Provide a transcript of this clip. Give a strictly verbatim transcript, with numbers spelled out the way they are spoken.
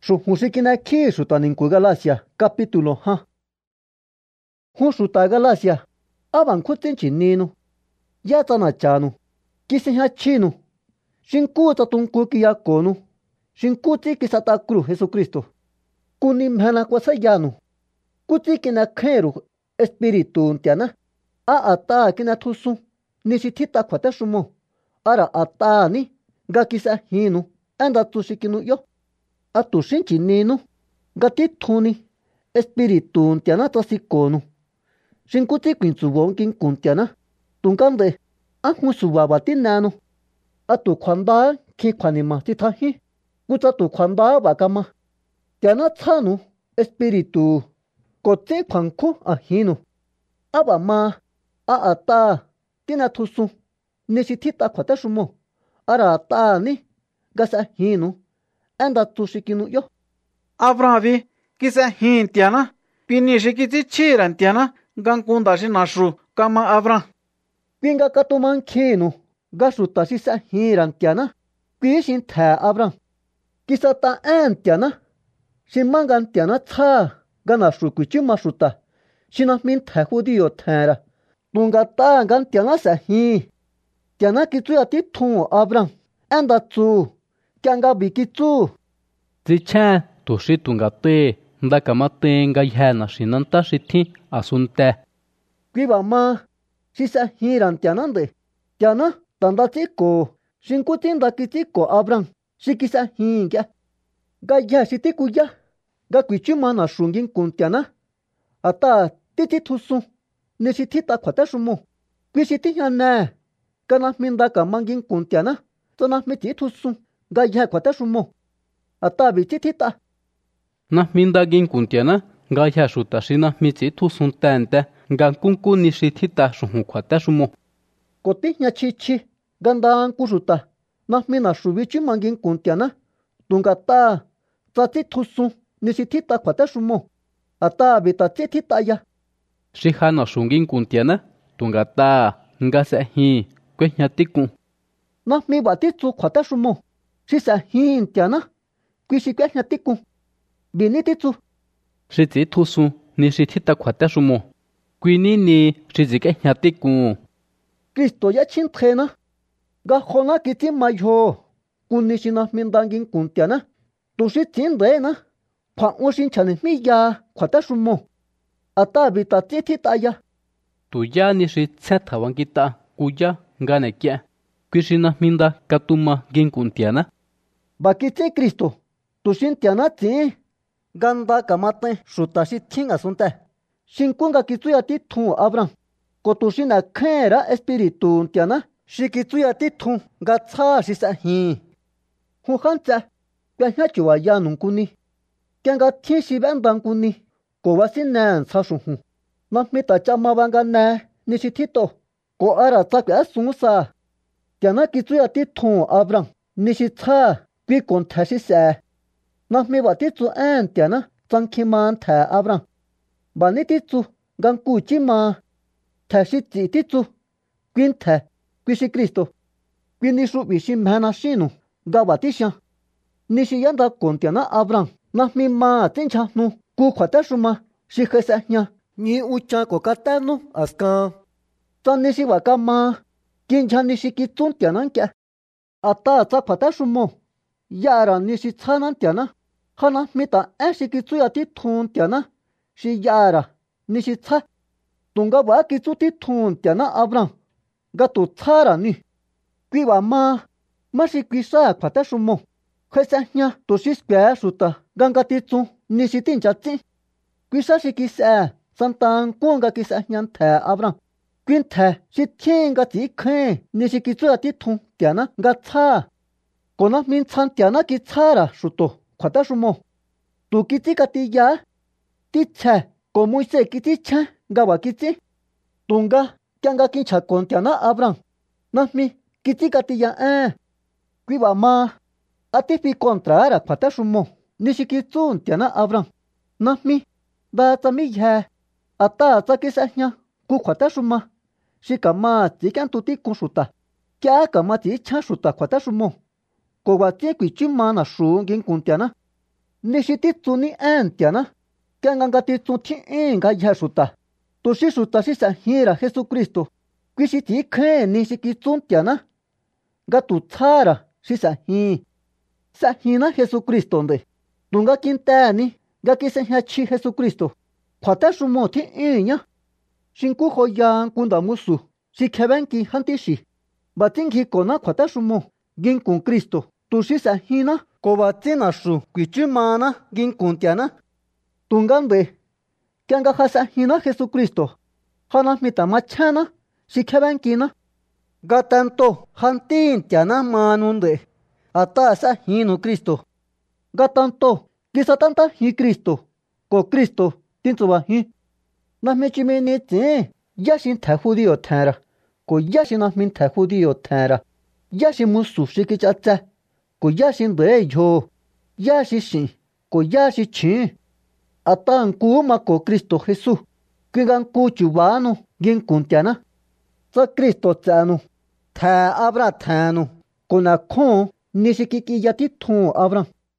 Su musikina ki suta ninku Galacia capítulo ha. Hun suta Galacia aban kutin chininu. Ya tana chanu. Kisi ha chinu. Shinku ta tunku ki ya konu. Shinku ti ki sata cru Jesucristo. Kuni mhana kwa sayanu. Kuti kina kheru espiritu ntiana. A ata kina tusu. Nishitita kwata shumo. Ara ata ni. Ga kisa hinu. Anda tushikinu yo. Atu shinchi ninu. Gati tuni. Espiritu ntiana tosikonu. Shinkuti kwinsuwon kin kuntiana. Tunkande. Ahun suwabati nanu. Atu kwanda ki kwanima titahi. Kuta tu kwanda bakama. Tiana tsanu. Espiritu. Kote kwanku ahinu. Aba ma. A ata. Tina tusu. Nishitita kwata shumo. Ara ata ni. Gasa hinu. Anda tushikinu yo. Abrahavi kisa hin tiana. Pini shikiti chiran tiana. Gankunda shi nashu kama Abraham. Pinga katuman kinu. Gasuta shi sa hiran tiana. Pishin tha Abraham. Kisa ta en tiana. Shimangan tiana tha. Gana shu kuchima shuta. Shina min tha judío thara. Tunga ta gan tiana sa hi. Tiana kitsuya ti thun Abraham. Anda tsu. Kyanga bikitsu. Zicha tushi tunga te. Nda kama tenga yana shinanta shiti asunte. Kiba ma. Shisa hiran tiana de. Tiana tanda tiko. Shinkutinda kitiko Abraham. Shikisa hinga. Gaya shitikuya. Ga kuchima na shungin kuntiana. Ata titi tusu. Nishitita kwata shumo. Kwishiti hana. Kana minda kamangin kuntiana. Tana miti tusu. Gaya kwata shumo. Ata bititita. Na minda gin kuntiana. Gaya shuta shina miti tusun tente. Ga kunku nishitita shunhu kwata shumo. Koti nya chichi. Gandaan kushuta. Na mina shubichi mangin kuntiana. Tungata. Tati tusu. Nishitita kwata shumo. Ata bitatitita ya. Shihana shungin kuntiana. Tungata. Ngase hi. Kwehnya tiku. Na mi batitsu kwata shumo. Shisa hin tiana. Kwishi kwehnya tiku. Binititsu. Shitsi tusu. Nishitita kwata shumo. Kwini ni shitsi kwehnya tiku. Kristo ya chintrena. Ga khona kiti mayo. Kunishina mindangin kuntiana. Tushi tindena. Kwa ushin chane miya kwata shumo. Ata bitatitita ya. Tuya nishitsa tawankita. Kuya ngane kia. Kwishina minda katuma gin kuntiana. Bakitse Kristo. Tushin tiana tsi. Ganda kamate shutashi ting asunte. Shinkunga kitsuya ti thun Abraham. Kotushina kera espiritu tiana. Shikitsuya ti thun gatsa shisa hin. Hujancha. Piahachiwa ya nunkuni. Kianga tishi bendan kuni. Kowasin nan sashuhun. Namita chamabanga na nishitito. Ko ara tsakya sunsa. Tiana kitsuya ti thun Abraham. Nishitsa. Kwi kontashi sa. Nahmi batitsu an tiana. Tsankiman ta Abraham. Banititsu. Gankuchima. Tashitsi titsu. Kwinta. Kwishi Kristo. Kwinishu bishimhana shinu. Gabatisha. Nishiyanda kontiana Abraham. Nahmi ma tinchahnu. Kukwatashuma. Shikesahnya. Ni ucha kokatanu askan. Tanishi wakama. Kincha nishikitsun tianankia. Ata tsakwatasumo. Yara nishitsanan tiana. Hana mita eshikitsuya ti thun tiana. Shi yara nishitsa. Tunga wakitsu ti thun tiana Abraham. Gatu tsara ni. Kwiwa ma. Mashi kwisa kwatasumo. Kwesahnya tushiskwe shuta. Gangatitsu nishitinchatsi. Kwisa shikisa. Santan kunga kisahnya ta Abraham. Kwinta shitinga ti khen. Nishikitsuya ti thun tiana. Gatsa. Kona min tsan tiana ki tsara shuto. Kwata shumo. Tu kiti kati ya. Ti tsa. Ko muise kiti cha. Gawa kiti. Tunga. Kianga kincha kon tiana Abraham. Nahmi. Kiti kati ya eh. Kwiwa ma. Atifi kontra ara kwata shumo. Nishikitsun tiana Abraham. Nahmi. Da tsami ya. Ata tsakisahnya. Ku kwata shuma. Shikama tsikan tuti kunshuta. Kya kama tsi cha shuta kwata shumo. Ko wa tsi kwi chima na shu ngin kuntiana. ni shi ti tsu ni an tia na ka nga nga ti tsu thi en ga ya shuta tu shi shuta shi sa hira Jesucristo kwi shi ti khen ni shi ki tsu tia na ga tu tsara shi sa hi sa hi na Jesucristo nde tu nga kin ta ni ga ki se ha chi Jesucristo khwata shu mo thi en nya shin ku ho yang kun da musu shi kheban ki han ti shi ba tin ki ko na khwata shu mo gin kun Cristo tu shi sa hi na ko ba tin na shu kwi chu ma na gin kun tia na tu nga nde kya nga ha sa hi na Jesucristo ha na mi ta ma cha na shi kheban ki na ga tanto han tin tia na ma nu nde ata sa hi nu Cristo ga tanto ki sa tanta hi Cristo ko Cristo tin tsu ba hi na me chi me ni tse ya shin tha judío thara ko ya shin na min tha judío thara ya shin mu su shi ki cha cha ko ya shin de yo ya shi shin ko ya shi chi atan ku ma ko Cristo Jesús ki gan ku chu ba nu gin kun tia na sa Cristo cha nu tha abra tha nu ko na khon ni shi ki ki ya ti thon Abraham